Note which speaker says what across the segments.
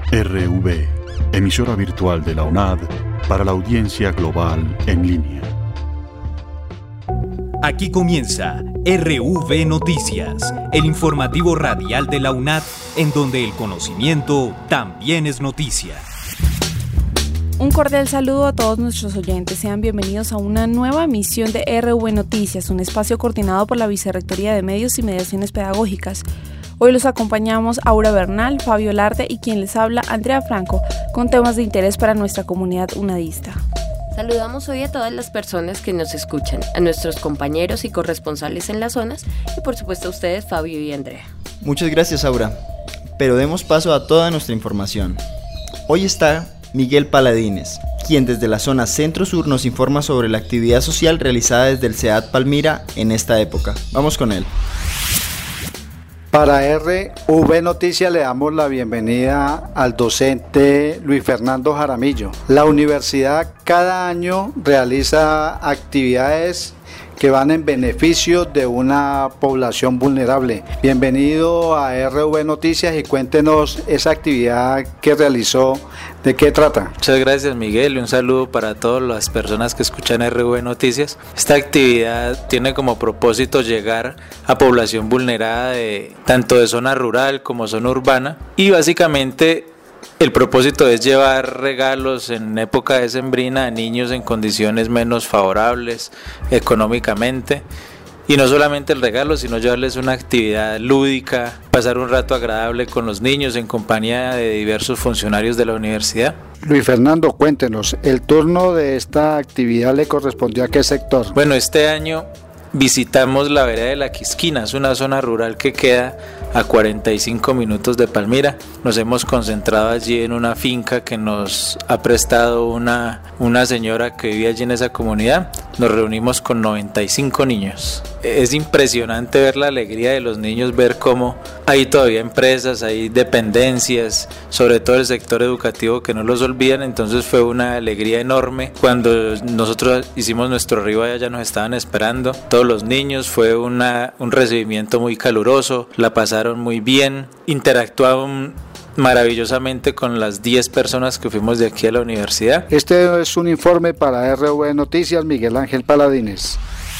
Speaker 1: RV, emisora virtual de la UNAD para la audiencia global en línea.
Speaker 2: Aquí comienza RV Noticias, el informativo radial de la UNAD, en donde el conocimiento también es noticia.
Speaker 3: Un cordial saludo a todos nuestros oyentes. Sean bienvenidos a una nueva emisión de RV Noticias, un espacio coordinado por la Vicerrectoría de Medios y Mediaciones Pedagógicas. Hoy los acompañamos Aura Bernal, Fabio Larte y quien les habla, Andrea Franco, con temas de interés para nuestra comunidad unadista.
Speaker 4: Saludamos hoy a todas las personas que nos escuchan, a nuestros compañeros y corresponsales en las zonas y por supuesto a ustedes, Fabio y Andrea.
Speaker 5: Muchas gracias, Aura. Pero demos paso a toda nuestra información. Hoy está Miguel Paladines, quien desde la zona centro-sur nos informa sobre la actividad social realizada desde el SEAD Palmira en esta época. Vamos con él.
Speaker 6: Para RV Noticias le damos la bienvenida al docente Luis Fernando Jaramillo. La universidad cada año realiza actividades que van en beneficio de una población vulnerable. Bienvenido a RV Noticias y cuéntenos esa actividad que realizó, ¿de qué trata?
Speaker 7: Muchas gracias, Miguel, y un saludo para todas las personas que escuchan RV Noticias. Esta actividad tiene como propósito llegar a población vulnerada tanto de zona rural como zona urbana, y básicamente el propósito es llevar regalos en época decembrina a niños en condiciones menos favorables económicamente. Y no solamente el regalo, sino llevarles una actividad lúdica, pasar un rato agradable con los niños en compañía de diversos funcionarios de la universidad.
Speaker 6: Luis Fernando, cuéntenos, ¿el turno de esta actividad le correspondió a qué sector?
Speaker 7: Bueno, este año visitamos la vereda de La Quisquina, es una zona rural que queda a 45 minutos de Palmira. Nos hemos concentrado allí en una finca que nos ha prestado una señora que vive allí en esa comunidad. Nos reunimos con 95 niños. Es impresionante ver la alegría de los niños, ver cómo hay todavía empresas, hay dependencias, sobre todo el sector educativo que no los olvidan. Entonces fue una alegría enorme. Cuando nosotros hicimos nuestro arribo allá nos estaban esperando todos los niños, fue un recibimiento muy caluroso, la pasaron muy bien, interactuaron maravillosamente con las 10 personas que fuimos de aquí a la universidad.
Speaker 6: Este es un informe para RV Noticias, Miguel Ángel Paladines.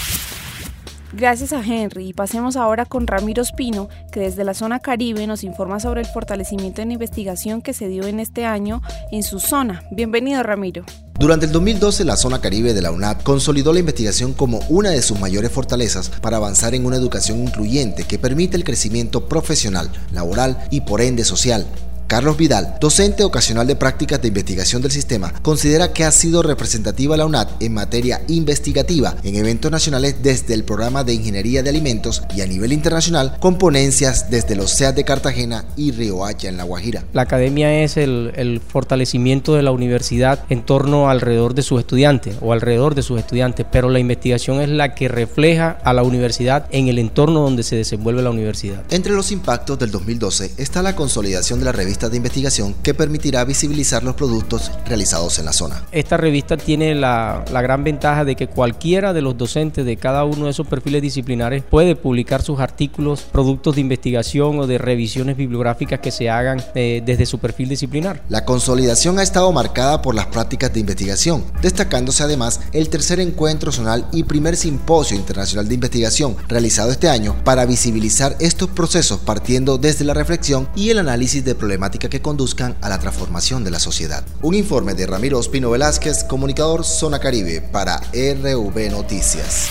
Speaker 3: Gracias a Henry, y pasemos ahora con Ramiro Espino, que desde la zona Caribe nos informa sobre el fortalecimiento en investigación que se dio en este año en su zona. Bienvenido, Ramiro.
Speaker 8: Durante el 2012, la zona Caribe de la UNAD consolidó la investigación como una de sus mayores fortalezas para avanzar en una educación incluyente que permite el crecimiento profesional, laboral y por ende social. Carlos Vidal, docente ocasional de prácticas de investigación del sistema, considera que ha sido representativa la UNAD en materia investigativa en eventos nacionales desde el programa de Ingeniería de Alimentos y a nivel internacional con ponencias desde los SEAD de Cartagena y Riohacha en La Guajira.
Speaker 9: La academia es el fortalecimiento de la universidad en torno alrededor de sus estudiantes o alrededor de sus estudiantes, pero la investigación es la que refleja a la universidad en el entorno donde se desenvuelve la universidad.
Speaker 8: Entre los impactos del 2012 está la consolidación de la revista de investigación que permitirá visibilizar los productos realizados en la zona.
Speaker 9: Esta revista tiene la gran ventaja de que cualquiera de los docentes de cada uno de esos perfiles disciplinares puede publicar sus artículos, productos de investigación o de revisiones bibliográficas que se hagan desde su perfil disciplinar.
Speaker 8: La consolidación ha estado marcada por las prácticas de investigación, destacándose además el tercer encuentro zonal y primer simposio internacional de investigación realizado este año para visibilizar estos procesos partiendo desde la reflexión y el análisis de problemáticas que conduzcan a la transformación de la sociedad. Un informe de Ramiro Espino Velázquez, comunicador Zona Caribe para RV Noticias.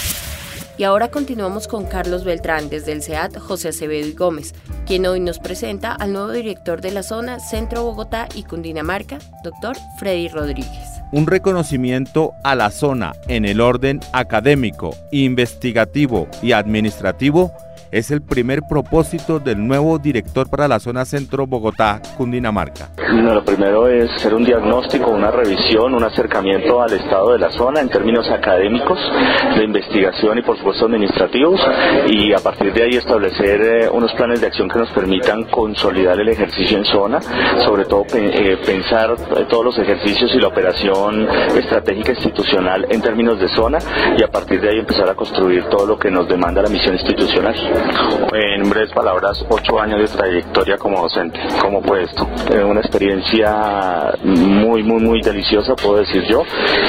Speaker 4: Y ahora continuamos con Carlos Beltrán desde el SEAD José Acevedo y Gómez, quien hoy nos presenta al nuevo director de la zona Centro Bogotá y Cundinamarca, doctor Freddy Rodríguez.
Speaker 10: Un reconocimiento a la zona en el orden académico, investigativo y administrativo es el primer propósito del nuevo director para la zona Centro Bogotá, Cundinamarca.
Speaker 11: Bueno, lo primero es hacer un diagnóstico, una revisión, un acercamiento al estado de la zona en términos académicos, de investigación y por supuesto administrativos, y a partir de ahí establecer unos planes de acción que nos permitan consolidar el ejercicio en zona, sobre todo pensar todos los ejercicios y la operación estratégica institucional en términos de zona, y a partir de ahí empezar a construir todo lo que nos demanda la misión institucional. En breves palabras, 8 años de trayectoria como docente. ¿Cómo fue esto? Una experiencia muy deliciosa, puedo decir yo.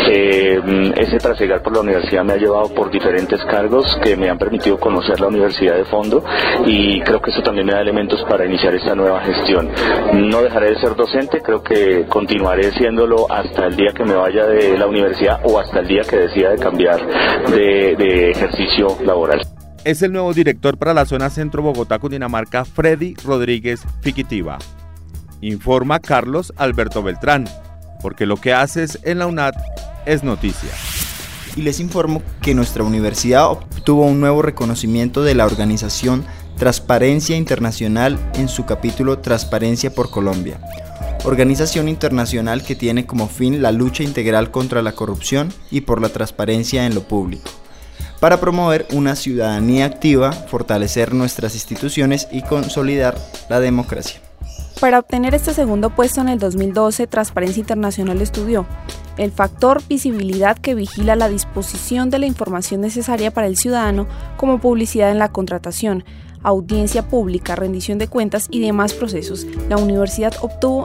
Speaker 11: Ese trasegar por la universidad me ha llevado por diferentes cargos que me han permitido conocer la universidad de fondo, y creo que eso también me da elementos para iniciar esta nueva gestión. No dejaré de ser docente, creo que continuaré siéndolo hasta el día que me vaya de la universidad o hasta el día que decida de cambiar de ejercicio laboral.
Speaker 10: Es el nuevo director para la zona centro Bogotá, Cundinamarca, Freddy Rodríguez Fiquitiva. Informa Carlos Alberto Beltrán, porque lo que haces en la UNAD es noticia.
Speaker 5: Y les informo que nuestra universidad obtuvo un nuevo reconocimiento de la organización Transparencia Internacional en su capítulo Transparencia por Colombia, organización internacional que tiene como fin la lucha integral contra la corrupción y por la transparencia en lo público, para promover una ciudadanía activa, fortalecer nuestras instituciones y consolidar la democracia.
Speaker 3: Para obtener este segundo puesto en el 2012, Transparencia Internacional estudió el factor visibilidad, que vigila la disposición de la información necesaria para el ciudadano, como publicidad en la contratación, audiencia pública, rendición de cuentas y demás procesos. La universidad obtuvo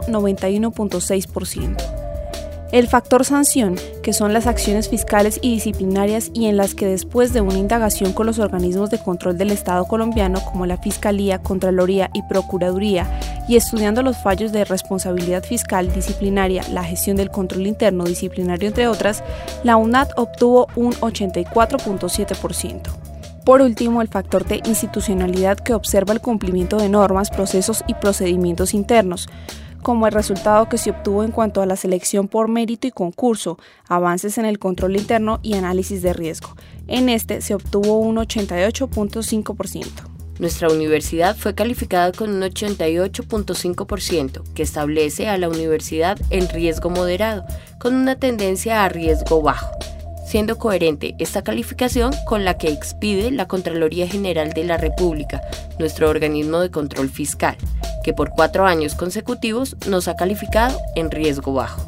Speaker 3: 91.6%. El factor sanción, que son las acciones fiscales y disciplinarias y en las que después de una indagación con los organismos de control del Estado colombiano como la Fiscalía, Contraloría y Procuraduría, y estudiando los fallos de responsabilidad fiscal, disciplinaria, la gestión del control interno, disciplinario entre otras, la UNAD obtuvo un 84.7%. Por último, el factor de institucionalidad, que observa el cumplimiento de normas, procesos y procedimientos internos, como el resultado que se obtuvo en cuanto a la selección por mérito y concurso, avances en el control interno y análisis de riesgo. En este se obtuvo un 88.5%.
Speaker 4: Nuestra universidad fue calificada con un 88.5%, que establece a la universidad en riesgo moderado, con una tendencia a riesgo bajo, siendo coherente esta calificación con la que expide la Contraloría General de la República, nuestro organismo de control fiscal, que por 4 años consecutivos nos ha calificado en riesgo bajo.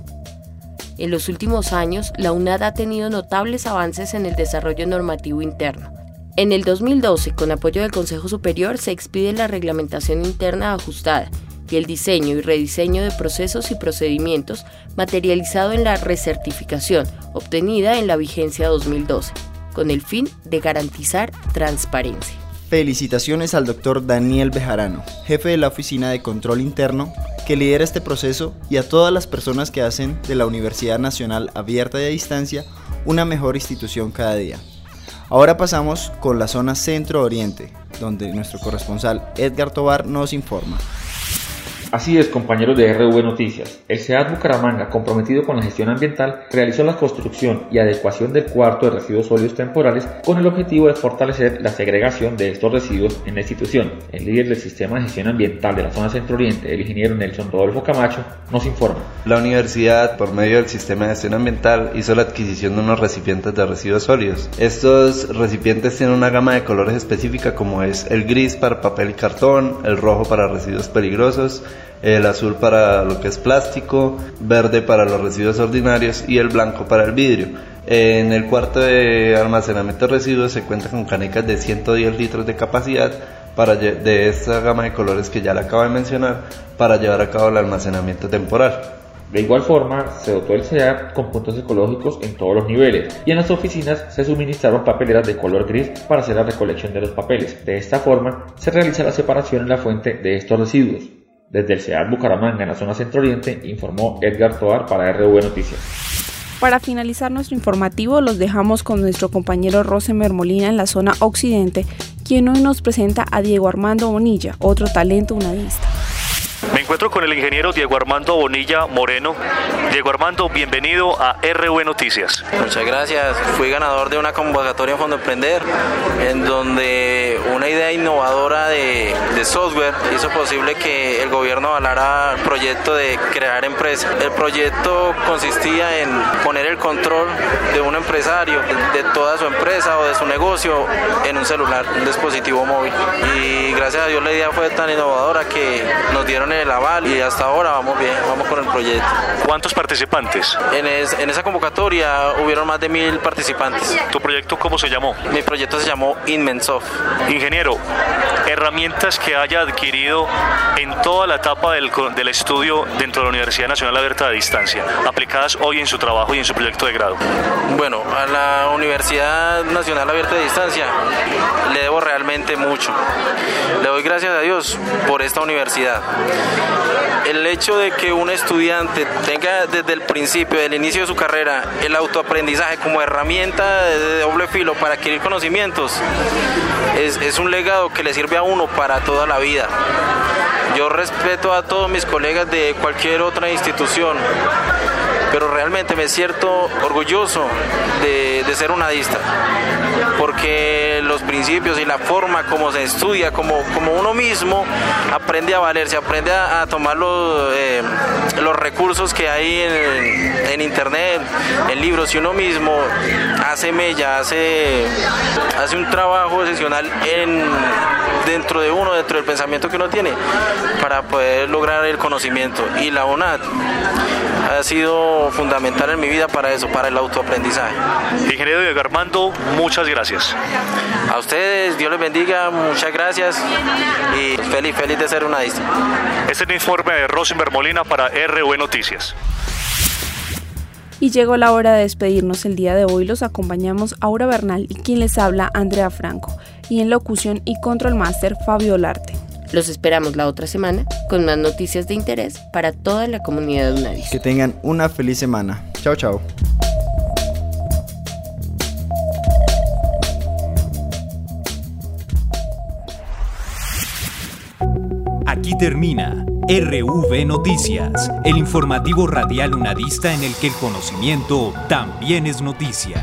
Speaker 4: En los últimos años, la UNAD ha tenido notables avances en el desarrollo normativo interno. En el 2012, con apoyo del Consejo Superior, se expide la reglamentación interna ajustada y el diseño y rediseño de procesos y procedimientos materializado en la recertificación obtenida en la vigencia 2012, con el fin de garantizar transparencia.
Speaker 5: Felicitaciones al doctor Daniel Bejarano, jefe de la Oficina de Control Interno, que lidera este proceso, y a todas las personas que hacen de la Universidad Nacional Abierta y a Distancia una mejor institución cada día. Ahora pasamos con la zona Centro-Oriente, donde nuestro corresponsal Edgar Tobar nos informa.
Speaker 12: Así es, compañeros de RV Noticias. El SEAT Bucaramanga, comprometido con la gestión ambiental, realizó la construcción y adecuación del cuarto de residuos sólidos temporales con el objetivo de fortalecer la segregación de estos residuos en la institución. El líder del Sistema de Gestión Ambiental de la zona Centro-Oriente, el ingeniero Nelson Rodolfo Camacho, nos informa.
Speaker 13: La universidad, por medio del Sistema de Gestión Ambiental, hizo la adquisición de unos recipientes de residuos sólidos. Estos recipientes tienen una gama de colores específica, como es el gris para papel y cartón, el rojo para residuos peligrosos, el azul para lo que es plástico, verde para los residuos ordinarios y el blanco para el vidrio. En el cuarto de almacenamiento de residuos se cuenta con canecas de 110 litros de capacidad de esta gama de colores que ya le acabo de mencionar, para llevar a cabo el almacenamiento temporal.
Speaker 12: De igual forma, se dotó el SEAT con puntos ecológicos en todos los niveles, y en las oficinas se suministraron papeleras de color gris para hacer la recolección de los papeles. De esta forma, se realiza la separación en la fuente de estos residuos. Desde el SEAT Bucaramanga, en la zona Centro-Oriente, informó Edgar Tobar para RV Noticias.
Speaker 3: Para finalizar nuestro informativo, los dejamos con nuestro compañero Rosemer Molina en la zona Occidente, quien hoy nos presenta a Diego Armando Bonilla, otro talento unadista.
Speaker 14: Me encuentro con el ingeniero Diego Armando Bonilla Moreno. Diego Armando, bienvenido a RV Noticias.
Speaker 15: Muchas gracias. Fui ganador de una convocatoria en Fondo Emprender, en donde una idea innovadora de software hizo posible que el gobierno avalara el proyecto de crear empresa. El proyecto consistía en poner el control de un empresario, de toda su empresa o de su negocio, en un celular, un dispositivo móvil. Y gracias a Dios la idea fue tan innovadora que nos dieron el aval y hasta ahora vamos bien, vamos con el proyecto.
Speaker 14: ¿Cuántos participantes?
Speaker 15: En esa convocatoria hubieron más de 1000 participantes.
Speaker 14: ¿Tu proyecto cómo se llamó?
Speaker 15: Mi proyecto se llamó Inmensoft.
Speaker 14: Ingeniero Ingeniero, herramientas que haya adquirido en toda la etapa del estudio dentro de la Universidad Nacional Abierta de Distancia, aplicadas hoy en su trabajo y en su proyecto de grado.
Speaker 15: Bueno, a la Universidad Nacional Abierta de Distancia le debo realmente mucho. Le doy gracias a Dios por esta universidad. El hecho de que un estudiante tenga desde el principio, del inicio de su carrera, el autoaprendizaje como herramienta de doble filo para adquirir conocimientos, es un legado que le sirve a uno para toda la vida. Yo respeto a todos mis colegas de cualquier otra institución, pero realmente me siento orgulloso de ser unadista, porque los principios y la forma como se estudia, como uno mismo aprende a valerse, aprende a tomar los recursos que hay en internet, en libros, y uno mismo hace mella, hace un trabajo excepcional dentro de uno, dentro del pensamiento que uno tiene, para poder lograr el conocimiento. Y la UNAD ha sido fundamental en mi vida para eso, para el autoaprendizaje.
Speaker 14: Ingeniero Diego Armando, muchas gracias.
Speaker 15: A ustedes, Dios les bendiga, muchas gracias y feliz de ser unadista.
Speaker 14: Este es el informe de Rosenberg Molina para RV Noticias.
Speaker 3: Y llegó la hora de despedirnos. El día de hoy los acompañamos Aura Bernal y quien les habla, Andrea Franco, y en locución y control máster, Fabio Olarte.
Speaker 4: Los esperamos la otra semana con más noticias de interés para toda la comunidad unadista.
Speaker 5: Que tengan una feliz semana. Chao, chao.
Speaker 2: Aquí termina RV Noticias, el informativo radial unadista en el que el conocimiento también es noticia.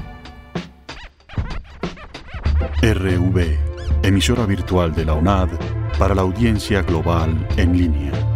Speaker 1: RV, emisora virtual de la UNAD para la audiencia global en línea.